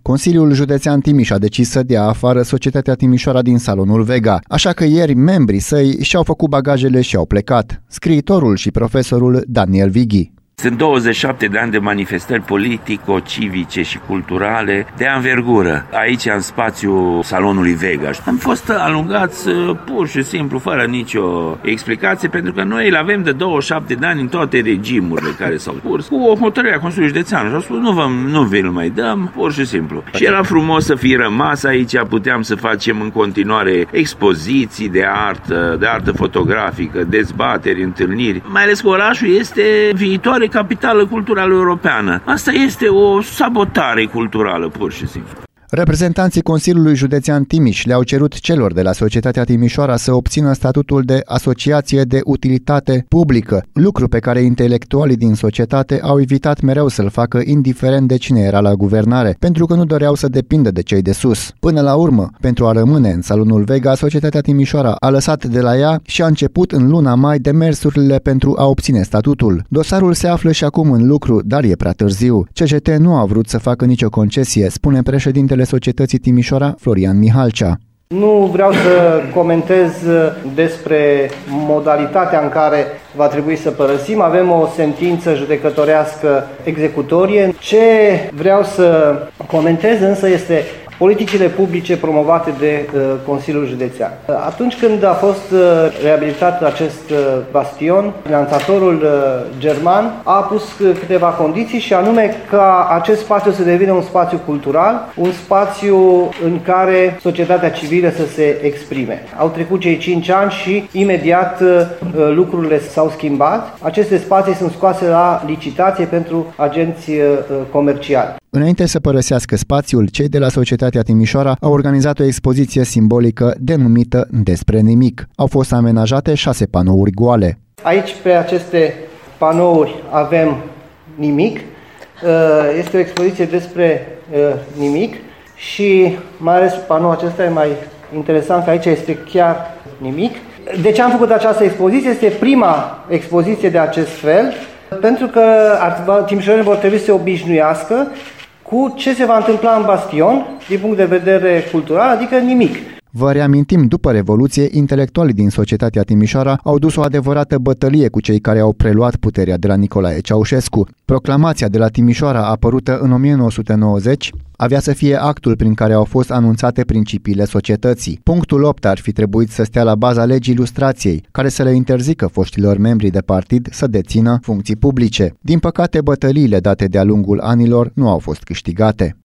Consiliul Județean Timiș a decis să dea afară Societatea Timișoara din salonul Vega, așa că ieri membrii săi și-au făcut bagajele și au plecat. Scriitorul și profesorul Daniel Vighi. Sunt 27 de ani de manifestări politico-civice și culturale de anvergură, aici în spațiul salonului Vega. Am fost alungați pur și simplu, fără nicio explicație, pentru că noi îl avem de 27 de ani în toate regimurile care s-au curs, cu o hotărâre a Consiliului Județean. Și au spus, nu vi-l mai dăm, pur și simplu. Și era frumos să fi rămas aici, puteam să facem în continuare expoziții de artă fotografică, dezbateri, întâlniri. Mai ales că orașul este viitoare capitală culturală europeană. Asta este o sabotare culturală, pur și simplu. Reprezentanții Consiliului Județean Timiș le-au cerut celor de la Societatea Timișoara să obțină statutul de asociație de utilitate publică, lucru pe care intelectualii din societate au evitat mereu să-l facă indiferent de cine era la guvernare, pentru că nu doreau să depindă de cei de sus. Până la urmă, pentru a rămâne în salonul Vega, Societatea Timișoara a lăsat de la ea și a început în luna mai demersurile pentru a obține statutul. Dosarul se află și acum în lucru, dar e prea târziu. CJT nu a vrut să facă nicio concesie, spune președintele Societății Timișoara, Florian Mihalcea. Nu vreau să comentez despre modalitatea în care va trebui să părăsim. Avem o sentință judecătorească executorie. Ce vreau să comentez însă este politicile publice promovate de Consiliul Județean. Atunci când a fost reabilitat acest bastion, finanțatorul german a pus câteva condiții și anume ca acest spațiu să devină un spațiu cultural, un spațiu în care societatea civilă să se exprime. Au trecut cei 5 ani și imediat lucrurile s-au schimbat. Aceste spații sunt scoase la licitație pentru agenți comerciali. Înainte să părăsească spațiul, cei de la Societatea Timișoara au organizat o expoziție simbolică denumită Despre nimic. Au fost amenajate 6 panouri goale. Aici, pe aceste panouri, avem nimic. Este o expoziție despre nimic și mai ales panoul acesta e mai interesant că aici este chiar nimic. De ce am făcut această expoziție? Este prima expoziție de acest fel, pentru că timișorenii vor trebui să se obișnuiască cu ce se va întâmpla în bastion din punct de vedere cultural, adică nimic. Vă reamintim, după Revoluție, intelectualii din Societatea Timișoara au dus o adevărată bătălie cu cei care au preluat puterea de la Nicolae Ceaușescu. Proclamația de la Timișoara, apărută în 1990, avea să fie actul prin care au fost anunțate principiile societății. Punctul 8 ar fi trebuit să stea la baza legii lustrației, care să le interzică foștilor membri de partid să dețină funcții publice. Din păcate, bătăliile date de-a lungul anilor nu au fost câștigate.